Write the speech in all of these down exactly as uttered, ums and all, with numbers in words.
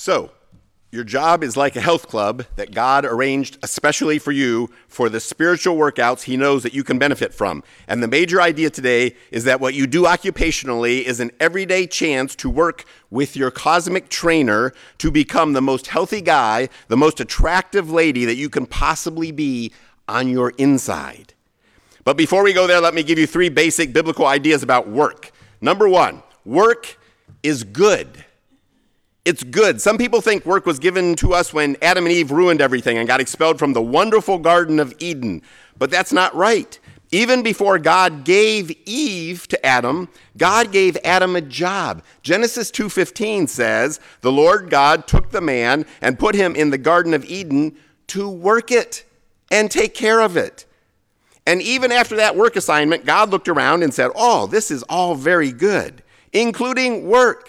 So, your job is like a health club that God arranged especially for you for the spiritual workouts he knows that you can benefit from. And the major idea today is that what you do occupationally is an everyday chance to work with your cosmic trainer to become the most healthy guy, the most attractive lady that you can possibly be on your inside. But before we go there, let me give you three basic biblical ideas about work. Number one, work is good. It's good. Some people think work was given to us when Adam and Eve ruined everything and got expelled from the wonderful Garden of Eden. But that's not right. Even before God gave Eve to Adam, God gave Adam a job. Genesis two fifteen says, "The Lord God took the man and put him in the Garden of Eden to work it and take care of it." And even after that work assignment, God looked around and said, "Oh, this is all very good, including work."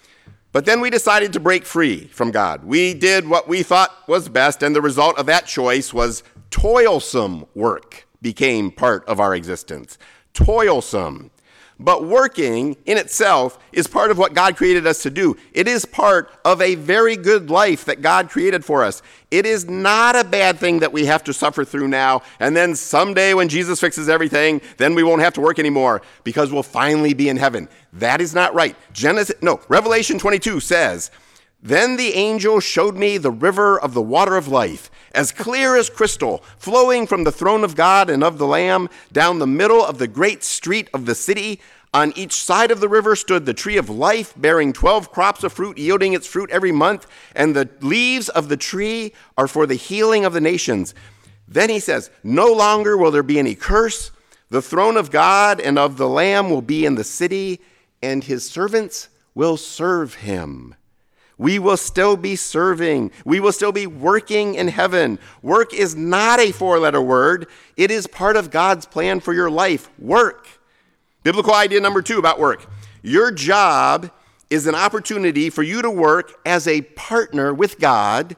But then we decided to break free from God. We did what we thought was best, and the result of that choice was toilsome work became part of our existence. Toilsome. But working in itself is part of what God created us to do. It is part of a very good life that God created for us. It is not a bad thing that we have to suffer through now, and then someday when Jesus fixes everything, then we won't have to work anymore because we'll finally be in heaven. That is not right. Genesis, no, Revelation twenty-two says, "Then the angel showed me the river of the water of life, as clear as crystal, flowing from the throne of God and of the Lamb down the middle of the great street of the city. On each side of the river stood the tree of life, bearing twelve crops of fruit, yielding its fruit every month, and the leaves of the tree are for the healing of the nations." Then he says, "No longer will there be any curse. The throne of God and of the Lamb will be in the city, and his servants will serve him." We will still be serving. We will still be working in heaven. Work is not a four-letter word. It is part of God's plan for your life. Work. Biblical idea number two about work. Your job is an opportunity for you to work as a partner with God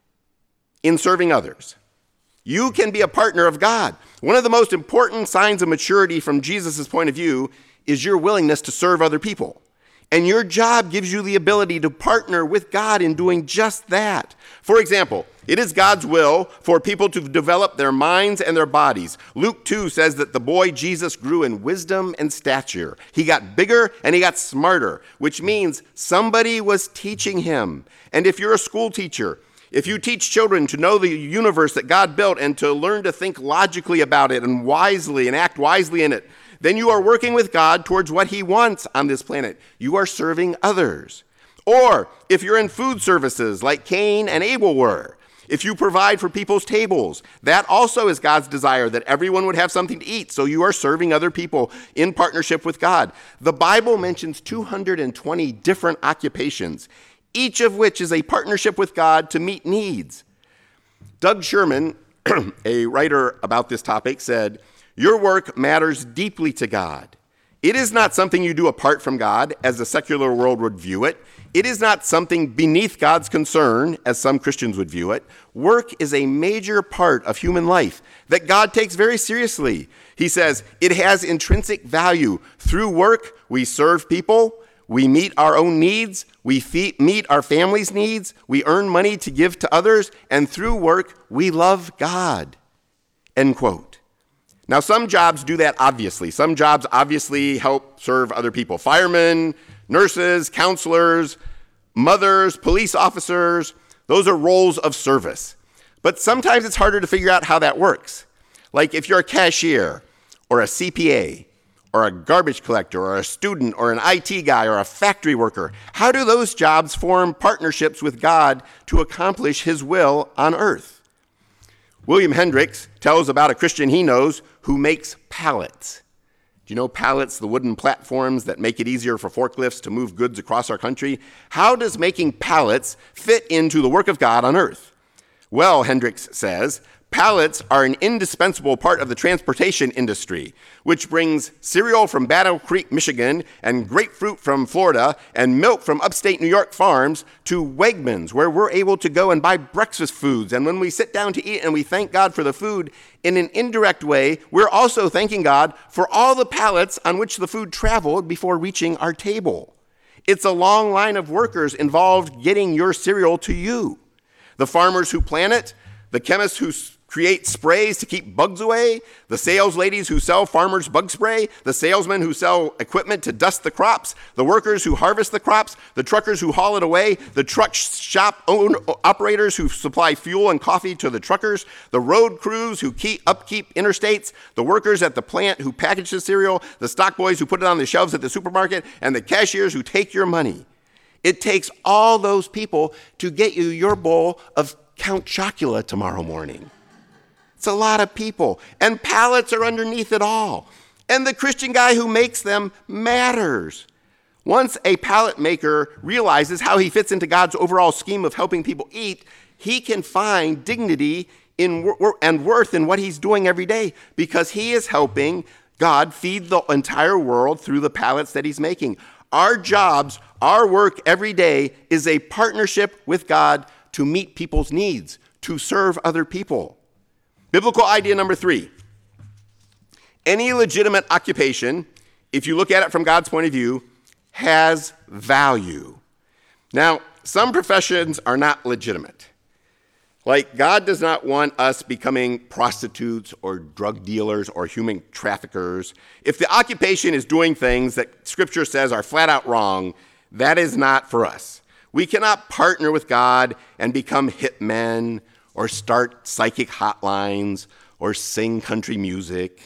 in serving others. You can be a partner of God. One of the most important signs of maturity from Jesus' point of view is your willingness to serve other people. And your job gives you the ability to partner with God in doing just that. For example, it is God's will for people to develop their minds and their bodies. Luke two says that the boy Jesus grew in wisdom and stature. He got bigger and he got smarter, which means somebody was teaching him. And if you're a school teacher, if you teach children to know the universe that God built and to learn to think logically about it and wisely and act wisely in it, then you are working with God towards what he wants on this planet. You are serving others. Or if you're in food services like Cain and Abel were, if you provide for people's tables, that also is God's desire that everyone would have something to eat. So you are serving other people in partnership with God. The Bible mentions two hundred twenty different occupations, each of which is a partnership with God to meet needs. Doug Sherman, a writer about this topic, said, "Your work matters deeply to God. It is not something you do apart from God, as the secular world would view it. It is not something beneath God's concern, as some Christians would view it. Work is a major part of human life that God takes very seriously." He says, "It has intrinsic value. Through work, we serve people, we meet our own needs, we fe- meet our family's needs, we earn money to give to others, and through work, we love God." End quote. Now, some jobs do that obviously. Some jobs obviously help serve other people. Firemen, nurses, counselors, mothers, police officers, those are roles of service. But sometimes it's harder to figure out how that works. Like if you're a cashier or a C P A or a garbage collector or a student or an I T guy or a factory worker, how do those jobs form partnerships with God to accomplish his will on earth? William Hendricks tells about a Christian he knows who makes pallets. Do you know pallets, the wooden platforms that make it easier for forklifts to move goods across our country? How does making pallets fit into the work of God on earth? Well, Hendricks says, pallets are an indispensable part of the transportation industry, which brings cereal from Battle Creek, Michigan, and grapefruit from Florida, and milk from upstate New York farms to Wegmans, where we're able to go and buy breakfast foods. And when we sit down to eat and we thank God for the food, in an indirect way, we're also thanking God for all the pallets on which the food traveled before reaching our table. It's a long line of workers involved getting your cereal to you. The farmers who plant it, the chemists who create sprays to keep bugs away, the sales ladies who sell farmers' bug spray, the salesmen who sell equipment to dust the crops, the workers who harvest the crops, the truckers who haul it away, the truck shop own operators who supply fuel and coffee to the truckers, the road crews who keep upkeep interstates, the workers at the plant who package the cereal, the stock boys who put it on the shelves at the supermarket, and the cashiers who take your money. It takes all those people to get you your bowl of Count Chocula tomorrow morning. It's a lot of people, and pallets are underneath it all. And the Christian guy who makes them matters. Once a pallet maker realizes how he fits into God's overall scheme of helping people eat, he can find dignity in and worth in what he's doing every day because he is helping God feed the entire world through the pallets that he's making. Our jobs, our work every day is a partnership with God to meet people's needs, to serve other people. Biblical idea number three, any legitimate occupation, if you look at it from God's point of view, has value. Now, some professions are not legitimate. Like, God does not want us becoming prostitutes or drug dealers or human traffickers. If the occupation is doing things that Scripture says are flat out wrong, that is not for us. We cannot partner with God and become hitmen or start psychic hotlines, or sing country music.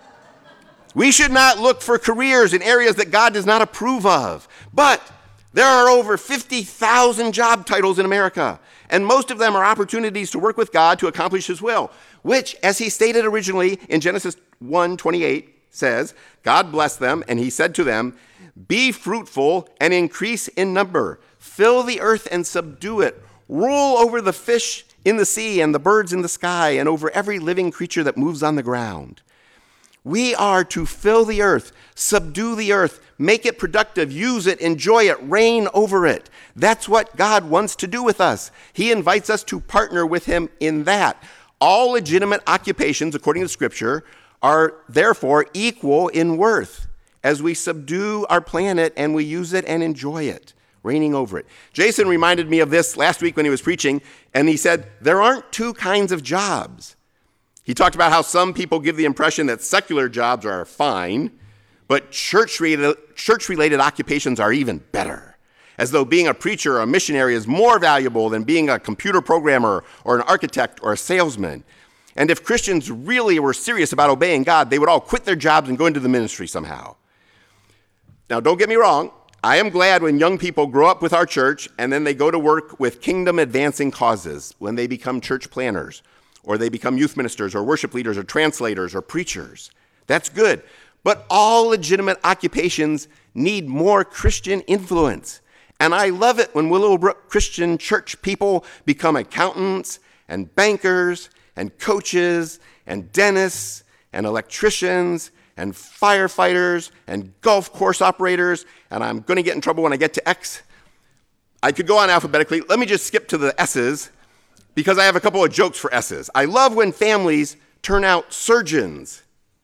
We should not look for careers in areas that God does not approve of. But there are over fifty thousand job titles in America, and most of them are opportunities to work with God to accomplish his will, which, as he stated originally in Genesis one twenty-eight, says, God blessed them, and he said to them, be fruitful and increase in number, fill the earth and subdue it, rule over the fish in the sea and the birds in the sky and over every living creature that moves on the ground. We are to fill the earth, subdue the earth, make it productive, use it, enjoy it, reign over it. That's what God wants to do with us. He invites us to partner with him in that. All legitimate occupations, according to Scripture, are therefore equal in worth as we subdue our planet and we use it and enjoy it, reigning over it. Jason reminded me of this last week when he was preaching, and he said, there aren't two kinds of jobs. He talked about how some people give the impression that secular jobs are fine, but church-related, church-related occupations are even better, as though being a preacher or a missionary is more valuable than being a computer programmer or an architect or a salesman. And if Christians really were serious about obeying God, they would all quit their jobs and go into the ministry somehow. Now, don't get me wrong. I am glad when young people grow up with our church and then they go to work with kingdom-advancing causes, when they become church planners, or they become youth ministers, or worship leaders, or translators, or preachers. That's good. But all legitimate occupations need more Christian influence. And I love it when Willowbrook Christian Church people become accountants, and bankers, and coaches, and dentists, and electricians, and firefighters, and golf course operators, and I'm going to get in trouble when I get to X. I could go on alphabetically. Let me just skip to the S's, because I have a couple of jokes for S's. I love when families turn out surgeons.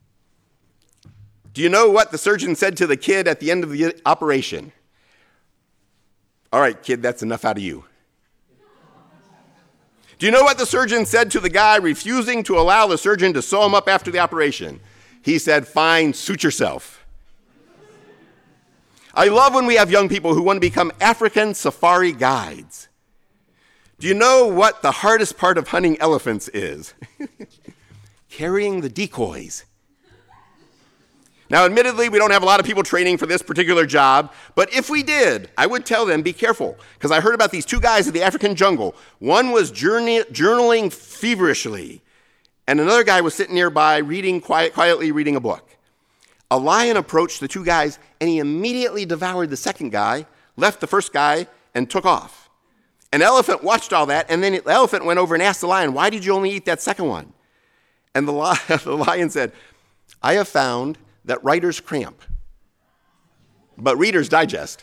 Do you know what the surgeon said to the kid at the end of the operation? All right, kid, that's enough out of you. Do you know what the surgeon said to the guy refusing to allow the surgeon to sew him up after the operation? He said, fine, suit yourself. I love when we have young people who want to become African safari guides. Do you know what the hardest part of hunting elephants is? Carrying the decoys. Now, admittedly, we don't have a lot of people training for this particular job, but if we did, I would tell them, be careful, because I heard about these two guys in the African jungle. One was journey, journaling feverishly, and another guy was sitting nearby reading quiet, quietly reading a book. A lion approached the two guys, and he immediately devoured the second guy, left the first guy, and took off. An elephant watched all that, and then the elephant went over and asked the lion, why did you only eat that second one? And the lion, the lion said, I have found that writers cramp, but readers digest.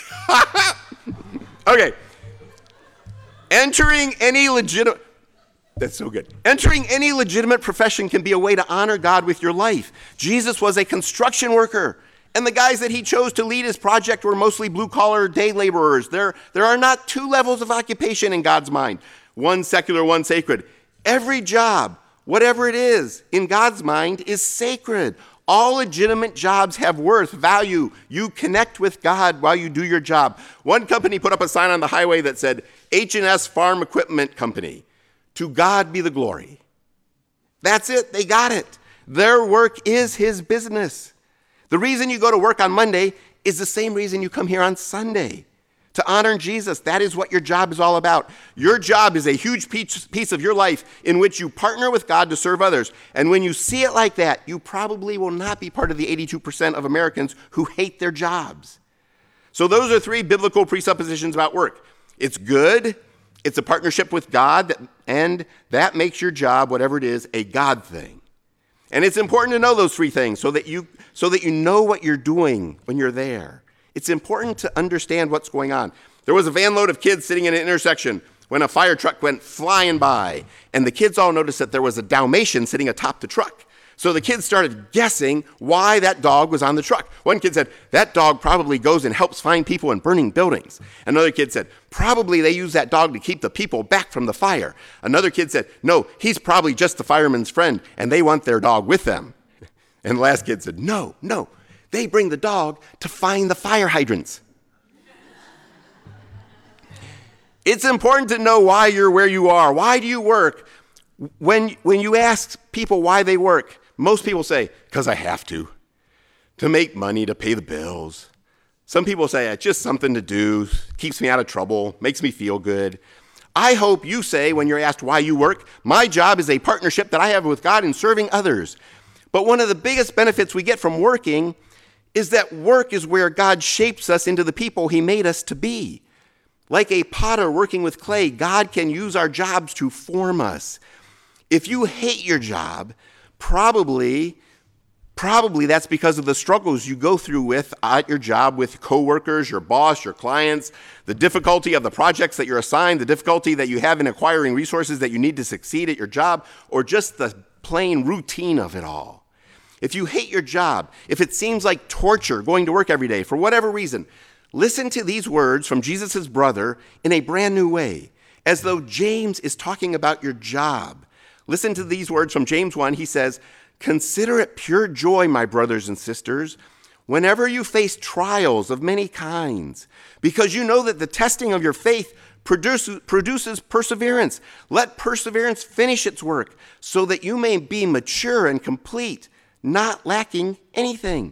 Okay. Entering any legitimate, That's so good. Entering any legitimate profession can be a way to honor God with your life. Jesus was a construction worker, and the guys that he chose to lead his project were mostly blue-collar day laborers. There, there are not two levels of occupation in God's mind, one secular, one sacred. Every job, whatever it is, in God's mind is sacred. All legitimate jobs have worth, value. You connect with God while you do your job. One company put up a sign on the highway that said, H and S Farm Equipment Company. To God be the glory. That's it. They got it. Their work is his business. The reason you go to work on Monday is the same reason you come here on Sunday. To honor Jesus. That is what your job is all about. Your job is a huge piece, piece of your life in which you partner with God to serve others. And when you see it like that, you probably will not be part of the eighty-two percent of Americans who hate their jobs. So those are three biblical presuppositions about work. It's good. It's a partnership with God, and that makes your job, whatever it is, a God thing. And it's important to know those three things so that you so that you know what you're doing when you're there. It's important to understand what's going on. There was a van load of kids sitting in an intersection when a fire truck went flying by, and the kids all noticed that there was a Dalmatian sitting atop the truck. So the kids started guessing why that dog was on the truck. One kid said, that dog probably goes and helps find people in burning buildings. Another kid said, probably they use that dog to keep the people back from the fire. Another kid said, no, he's probably just the fireman's friend, and they want their dog with them. And the last kid said, no, no, they bring the dog to find the fire hydrants. It's important to know why you're where you are. Why do you work? When, when you ask people why they work, most people say, because I have to, to make money, to pay the bills. Some people say, it's just something to do, keeps me out of trouble, makes me feel good. I hope you say, when you're asked why you work, my job is a partnership that I have with God in serving others. But one of the biggest benefits we get from working is that work is where God shapes us into the people he made us to be. Like a potter working with clay, God can use our jobs to form us. If you hate your job, probably, probably that's because of the struggles you go through with at your job with coworkers, your boss, your clients, the difficulty of the projects that you're assigned, the difficulty that you have in acquiring resources that you need to succeed at your job, or just the plain routine of it all. If you hate your job, if it seems like torture going to work every day for whatever reason, listen to these words from Jesus' brother in a brand new way, as though James is talking about your job. Listen to these words from James one. He says, consider it pure joy, my brothers and sisters, whenever you face trials of many kinds, because you know that the testing of your faith produces, produces perseverance. Let perseverance finish its work so that you may be mature and complete, not lacking anything.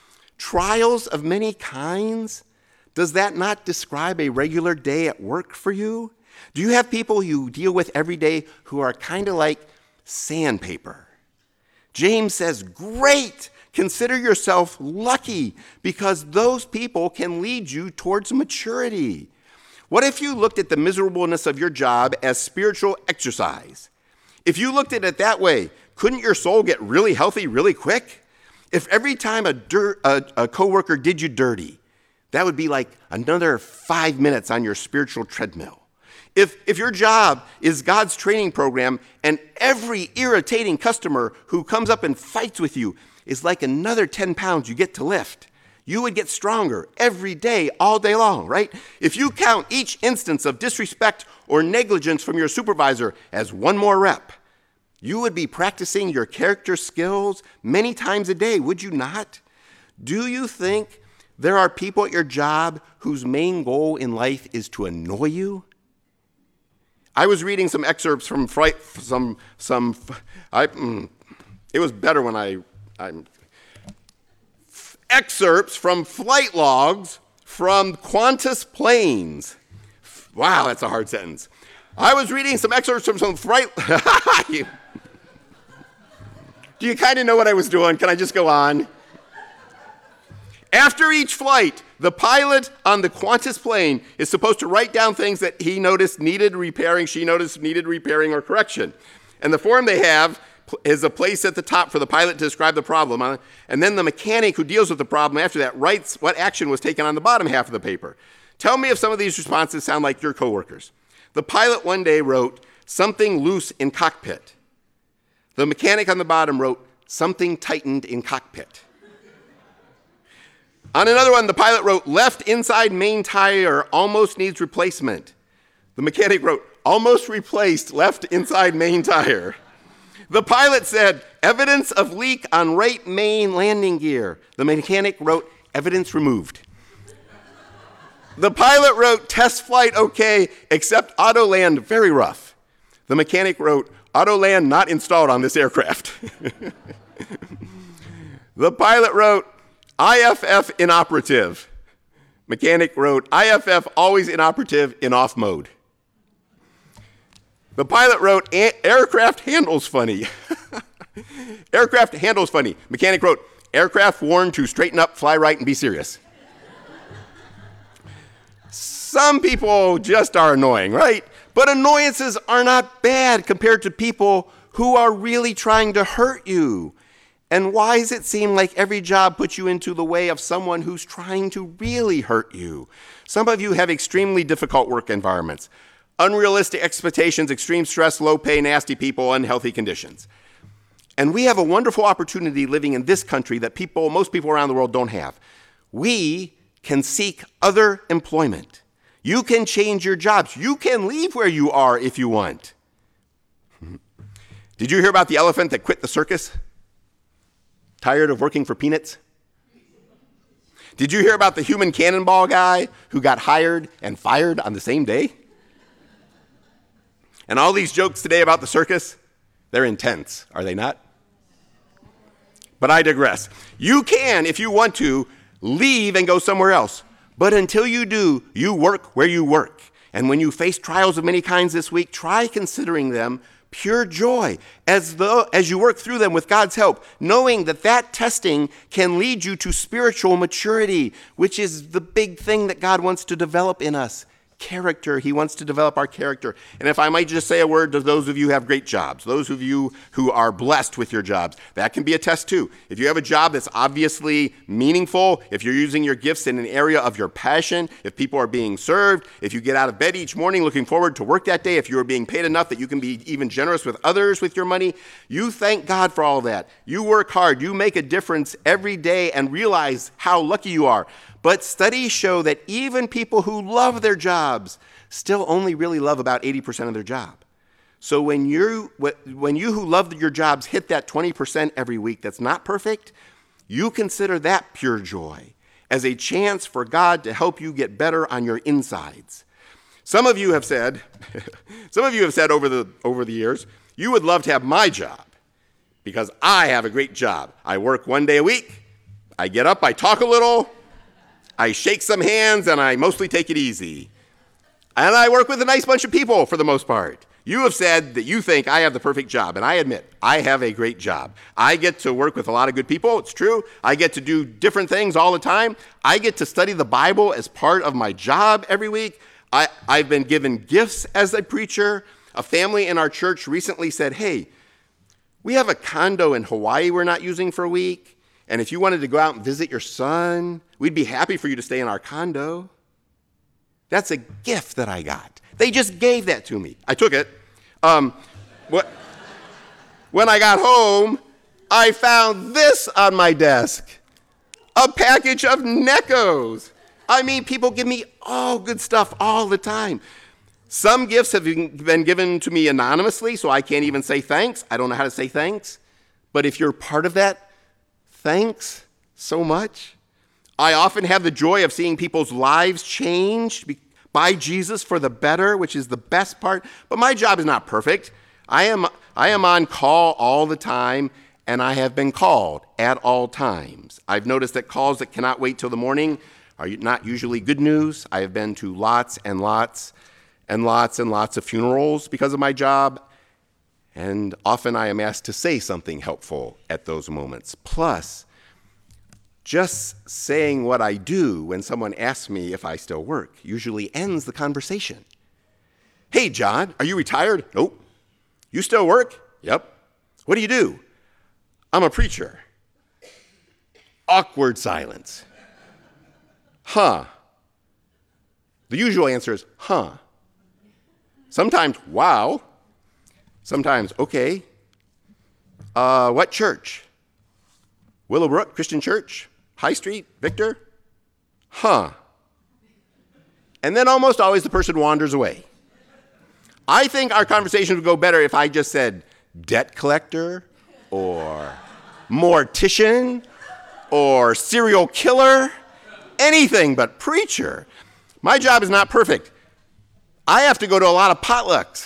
Trials of many kinds? Does that not describe a regular day at work for you? Do you have people you deal with every day who are kind of like sandpaper? James says, great, consider yourself lucky because those people can lead you towards maturity. What if you looked at the miserableness of your job as spiritual exercise? If you looked at it that way, couldn't your soul get really healthy really quick? If every time a, dir- a, a coworker did you dirty, that would be like another five minutes on your spiritual treadmill. If, if your job is God's training program and every irritating customer who comes up and fights with you is like another ten pounds you get to lift, you would get stronger every day, all day long, right? If you count each instance of disrespect or negligence from your supervisor as one more rep, you would be practicing your character skills many times a day, would you not? Do you think there are people at your job whose main goal in life is to annoy you? I was reading some excerpts from fright, some, some, I, mm, it was better when I, I, excerpts from flight logs from Qantas planes. Wow, that's a hard sentence. I was reading some excerpts from some flight, do you kind of know what I was doing? Can I just go on? After each flight, the pilot on the Qantas plane is supposed to write down things that he noticed needed repairing, she noticed needed repairing or correction. And the form they have is a place at the top for the pilot to describe the problem. And then the mechanic who deals with the problem after that writes what action was taken on the bottom half of the paper. Tell me if some of these responses sound like your coworkers. The pilot one day wrote, something loose in cockpit. The mechanic on the bottom wrote, something tightened in cockpit. On another one, the pilot wrote, left inside main tire, almost needs replacement. The mechanic wrote, almost replaced, left inside main tire. The pilot said, evidence of leak on right main landing gear. The mechanic wrote, evidence removed. The pilot wrote, test flight okay, except auto land very rough. The mechanic wrote, auto land not installed on this aircraft. The pilot wrote, I F F inoperative. Mechanic wrote, I F F always inoperative in off mode. The pilot wrote, aircraft handles funny. Aircraft handles funny. Mechanic wrote, aircraft warned to straighten up, fly right, and be serious. Some people just are annoying, right? But annoyances are not bad compared to people who are really trying to hurt you. And why does it seem like every job puts you into the way of someone who's trying to really hurt you? Some of you have extremely difficult work environments, unrealistic expectations, extreme stress, low pay, nasty people, unhealthy conditions. And we have a wonderful opportunity living in this country that people, most people around the world don't have. We can seek other employment. You can change your jobs. You can leave where you are if you want. Did you hear about the elephant that quit the circus? Tired of working for peanuts? Did you hear about the human cannonball guy who got hired and fired on the same day? And all these jokes today about the circus, they're intense, are they not? But I digress. You can, if you want to, leave and go somewhere else. But until you do, you work where you work. And when you face trials of many kinds this week, try considering them pure joy as though as you work through them with God's help, knowing that that testing can lead you to spiritual maturity, which is the big thing that God wants to develop in us. Character. He wants to develop our character. And if I might just say a word to those of you who have great jobs, those of you who are blessed with your jobs, that can be a test too. If you have a job that's obviously meaningful, if you're using your gifts in an area of your passion, if people are being served, if you get out of bed each morning looking forward to work that day, if you are being paid enough that you can be even generous with others with your money, you thank God for all that. You work hard. You make a difference every day and realize how lucky you are. But studies show that even people who love their jobs still only really love about eighty percent of their job. So when you when you who love your jobs hit that twenty percent every week that's not perfect, you consider that pure joy as a chance for God to help you get better on your insides. Some of you have said, some of you have said over the over the years, you would love to have my job because I have a great job. I work one day a week. I get up, I talk a little, I shake some hands, and I mostly take it easy. And I work with a nice bunch of people for the most part. You have said that you think I have the perfect job, and I admit, I have a great job. I get to work with a lot of good people, it's true. I get to do different things all the time. I get to study the Bible as part of my job every week. I, I've been given gifts as a preacher. A family in our church recently said, hey, we have a condo in Hawaii we're not using for a week. And if you wanted to go out and visit your son, we'd be happy for you to stay in our condo. That's a gift that I got. They just gave that to me. I took it. Um, what, when I got home, I found this on my desk, a package of Neckos. I mean, people give me all good stuff all the time. Some gifts have been given to me anonymously, so I can't even say thanks. I don't know how to say thanks. But if you're part of that, thanks so much. I often have the joy of seeing people's lives changed by Jesus for the better, which is the best part. But my job is not perfect. I am, I am on call all the time, and I have been called at all times. I've noticed that calls that cannot wait till the morning are not usually good news. I have been to lots and lots and lots and lots of funerals because of my job. And often I am asked to say something helpful at those moments. Plus, just saying what I do when someone asks me if I still work usually ends the conversation. Hey, John, are you retired? Nope. You still work? Yep. What do you do? I'm a preacher. Awkward silence. Huh. The usual answer is, huh. Sometimes, wow. Sometimes, okay, uh, what church? Willowbrook Christian Church? High Street? Victor? Huh. And then almost always the person wanders away. I think our conversation would go better if I just said debt collector or mortician or serial killer, anything but preacher. My job is not perfect. I have to go to a lot of potlucks.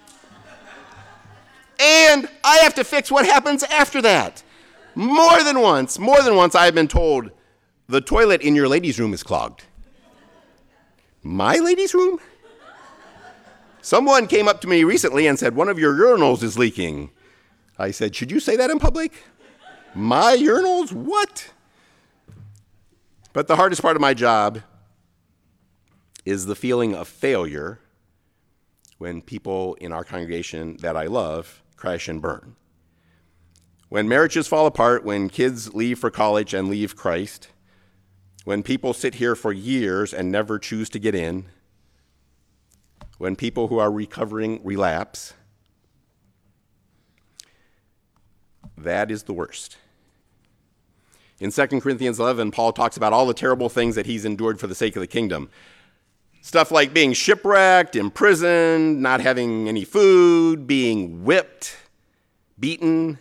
And I have to fix what happens after that. More than once, more than once I have been told, the toilet in your ladies' room is clogged. My ladies' room? Someone came up to me recently and said, one of your urinals is leaking. I said, should you say that in public? My urinals? What? But the hardest part of my job is the feeling of failure when people in our congregation that I love crash and burn. When marriages fall apart, when kids leave for college and leave Christ, when people sit here for years and never choose to get in, when people who are recovering relapse, that is the worst. In Second Corinthians eleven, Paul talks about all the terrible things that he's endured for the sake of the kingdom. Stuff like being shipwrecked, imprisoned, not having any food, being whipped, beaten.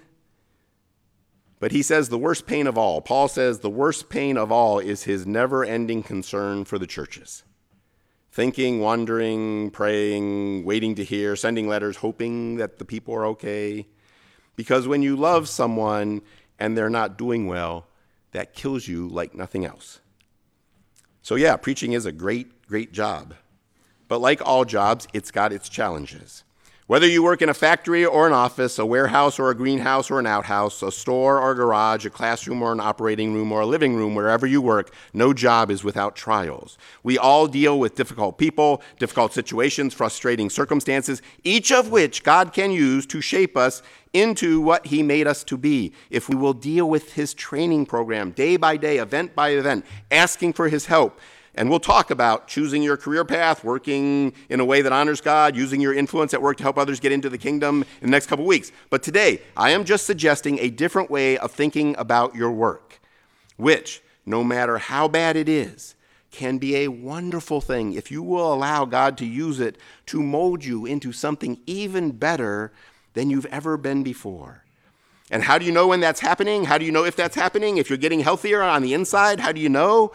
But he says the worst pain of all, Paul says the worst pain of all is his never-ending concern for the churches. Thinking, wondering, praying, waiting to hear, sending letters, hoping that the people are okay. Because when you love someone and they're not doing well, that kills you like nothing else. So yeah, preaching is a great, great job. But like all jobs, it's got its challenges. Whether you work in a factory or an office, a warehouse or a greenhouse or an outhouse, a store or a garage, a classroom or an operating room or a living room, wherever you work, no job is without trials. We all deal with difficult people, difficult situations, frustrating circumstances, each of which God can use to shape us into what he made us to be. If we will deal with his training program day by day, event by event, asking for his help. And we'll talk about choosing your career path, working in a way that honors God, using your influence at work to help others get into the kingdom in the next couple weeks. But today, I am just suggesting a different way of thinking about your work, which, no matter how bad it is, can be a wonderful thing if you will allow God to use it to mold you into something even better than you've ever been before. And how do you know when that's happening? How do you know if that's happening? If you're getting healthier on the inside, how do you know?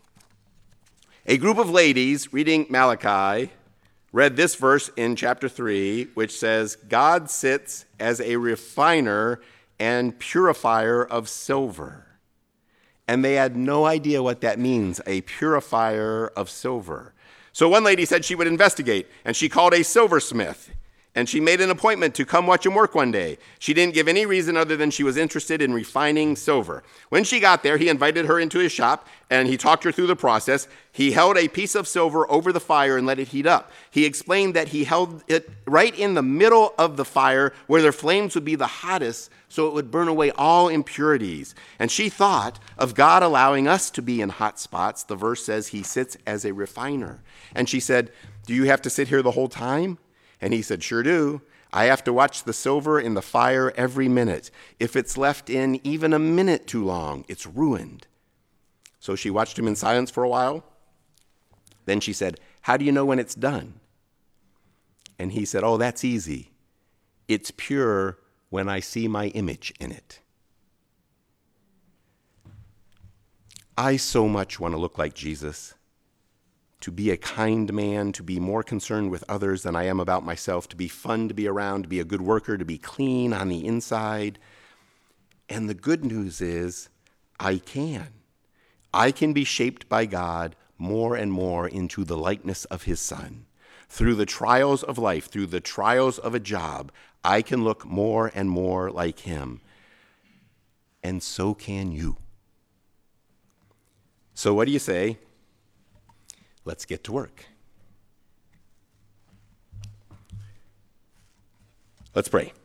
A group of ladies reading Malachi read this verse in chapter three, which says, God sits as a refiner and purifier of silver. And they had no idea what that means, a purifier of silver. So one lady said she would investigate, and she called a silversmith. And she made an appointment to come watch him work one day. She didn't give any reason other than she was interested in refining silver. When she got there, he invited her into his shop, and he talked her through the process. He held a piece of silver over the fire and let it heat up. He explained that he held it right in the middle of the fire where the flames would be the hottest, so it would burn away all impurities. And she thought of God allowing us to be in hot spots. The verse says he sits as a refiner. And she said, do you have to sit here the whole time? And he said, sure do. I have to watch the silver in the fire every minute. If it's left in even a minute too long, it's ruined. So she watched him in silence for a while. Then she said, how do you know when it's done? And he said, oh, that's easy. It's pure when I see my image in it. I so much want to look like Jesus. To be a kind man, to be more concerned with others than I am about myself, to be fun to be around, to be a good worker, to be clean on the inside. And the good news is, I can. I can be shaped by God more and more into the likeness of his Son. Through the trials of life, through the trials of a job, I can look more and more like him. And so can you. So what do you say? Let's get to work. Let's pray.